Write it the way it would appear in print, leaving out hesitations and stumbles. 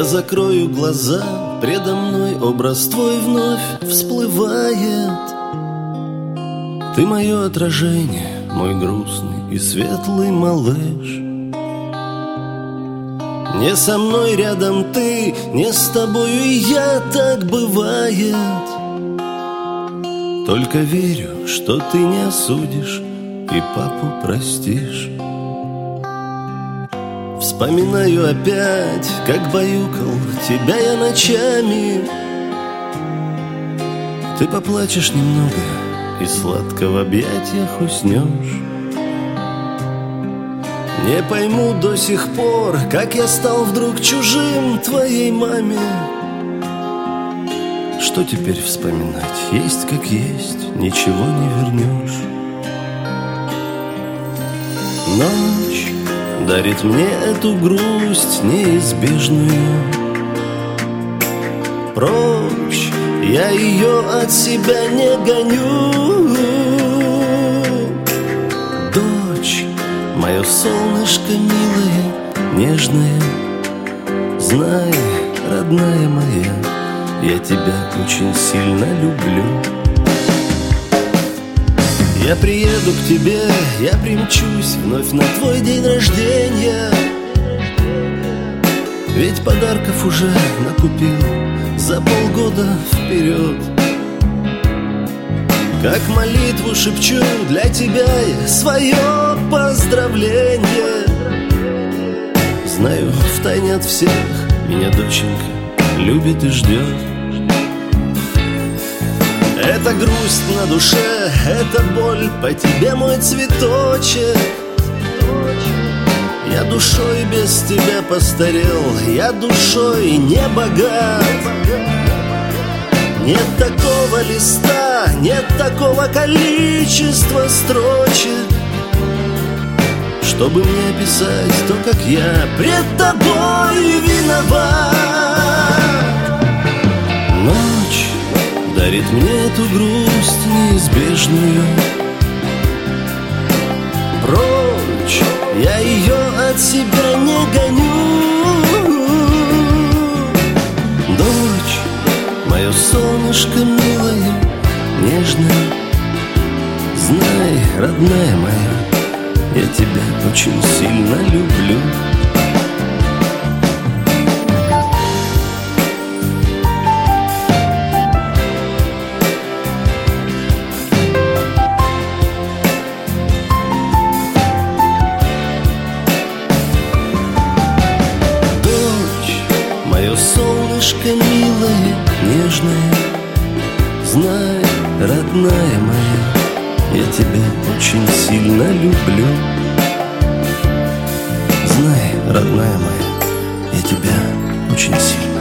закрою глаза, предо мной образ твой вновь всплывает. Ты мое отражение, мой грустный и светлый малыш. Не со мной рядом ты, не с тобою и я, так бывает. Только верю, что ты не осудишь и папу простишь. Вспоминаю опять, как баюкал тебя я ночами. Ты поплачешь немного и сладко в объятиях уснешь. Не пойму до сих пор, как я стал вдруг чужим твоей маме. Что теперь вспоминать? Есть как есть, ничего не вернешь. Ночь дарит мне эту грусть неизбежную. Прочь, я ее от себя не гоню. Дочь, мое солнышко милое, нежное, знай, родная моя, я тебя очень сильно люблю. Я приеду к тебе, я примчусь вновь на твой день рождения. Ведь подарков уже накупил за полгода вперед. Как молитву шепчу для тебя я свое поздравление. Знаю, втайне от всех меня доченька любит и ждет. Это грусть на душе, это боль по тебе, мой цветочек. Я душой без тебя постарел, я душой не богат. Нет такого листа, нет такого количества строчек, чтобы мне описать то, как я пред тобой виноват. Ночь дарит мне эту грусть неизбежную. Прочь, я ее от себя не гоню. Дочь, мое солнышко милое, нежное, знай, родная моя, я тебя очень сильно люблю. Мое солнышко милое, нежное, знай, родная моя, я тебя очень сильно люблю. Знай, родная моя, я тебя очень сильно